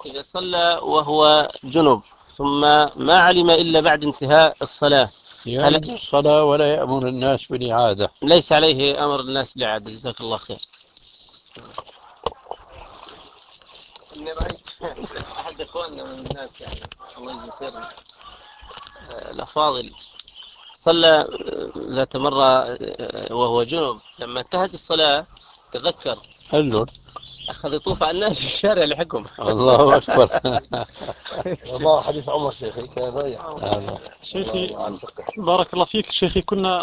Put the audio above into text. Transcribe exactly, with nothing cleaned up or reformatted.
إذا صلى وهو جنب ثم ما علم إلا بعد انتهاء الصلاة يعيد الصلاة ولا يأمر الناس بالإعادة. ليس عليه أمر الناس بالإعادة. جزاك الله خير. إني رأيت أحد إخواننا من الناس يعني الله يجزيه خير الأفاضل صلى ذات مرة وهو جنب، لما انتهت الصلاة تذكر أجل أخذ يطوف على الناس في الشارع لحقهم. الله أكبر. والله حديث عمر شيخي كان رايح. هذا شيخي بارك الله فيك شيخي، كنا